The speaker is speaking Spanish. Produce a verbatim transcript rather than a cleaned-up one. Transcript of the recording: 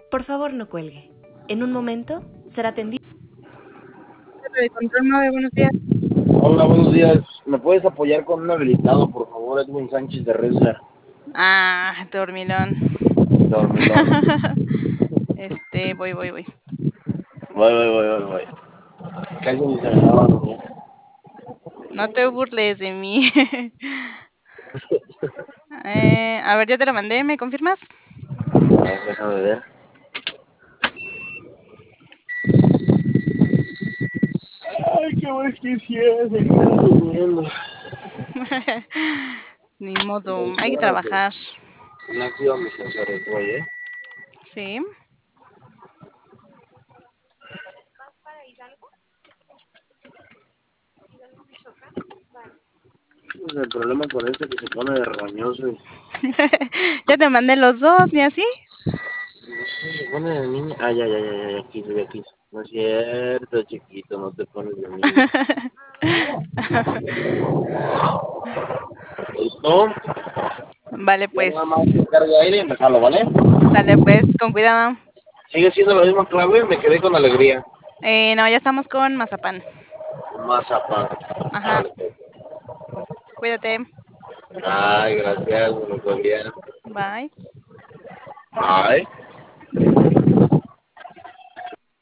Por favor, no cuelgue. En un momento será atendido. De Control nueve, buenos días. Hola, buenos días. ¿Me puedes apoyar con un habilitado, por favor, Edwin Sánchez de Reza? Ah, dormilón. Dormilón. Este, voy, voy, voy. Voy, voy, voy, voy, voy. Casi ni se me daba dormir. No te burles de mí. eh, a ver, ya te lo mandé, ¿me confirmas? A ver, déjame ver. Ay, qué bueno que hicieras. Estoy durmiendo. Ni modo, hay que trabajar. No ha sido mis sensores hoy, ¿eh? Sí. Pues el problema con este es que se pone de roñoso y... Ya te mandé los dos, ni así. No sé, se pone de niño. Ah, ya, ya, ya, ya, ya, aquí, ya, aquí. No es cierto, chiquito, no te pones de niño. ¿Listo? Vale, Ya nada más pues. que cargue aire y empezarlo, ¿vale? Sale, pues, con cuidado. Sigue siendo la misma clave, me quedé con alegría. Eh, no, ya estamos con mazapán. Mazapán. Ajá, Vale, pues. cuídate. Ay, gracias, buenos días. Bye. Bye.